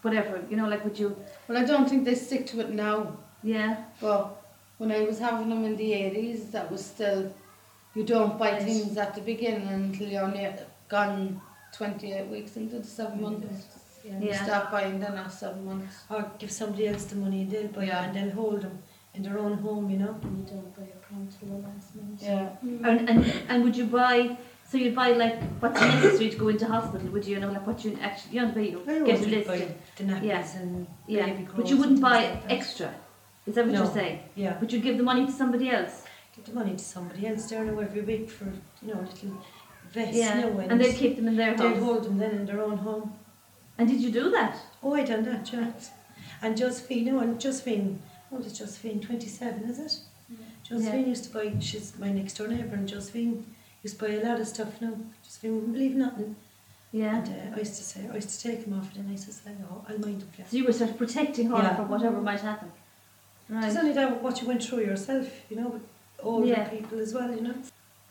whatever, you know, like would you? Well, I don't think they stick to it now. Yeah. But when I was having them in the 80s, that was still, you don't buy Right. things at the beginning until you're only gone 28 weeks into the 7 months. You Yeah. start buying then after 7 months. Or give somebody else the money and they'll buy Yeah. it and they'll hold them in their own home, you know. And you don't buy a pound till the last minute. Yeah. And would you buy? So you'd buy like what's necessary to go into hospital? Would you know like what you actually you know I get a always list? buy the nappies Yeah. and Yeah. baby But clothes you wouldn't and buy things like that. extra. Is that what No. you're saying? Yeah. But you'd give the money to somebody else. Give the money to somebody else there now every week for, you know, little vests Yeah. now And they'd keep them in their they'll house. hold them then in their own home. And did you do that? Oh, I done that, yeah. And Josephine, no, and Josephine, what is Josephine, 27, is it? Josephine used to buy, she's my next door neighbour, and Josephine used to buy a lot of stuff now. Josephine wouldn't believe nothing. Yeah. And I used to take them off, and then I used to say, oh, I'll mind them for you. So you were sort of protecting her Yeah. from whatever might happen. Right. It's only that what you went through yourself, you know, with older Yeah. people as well, you know.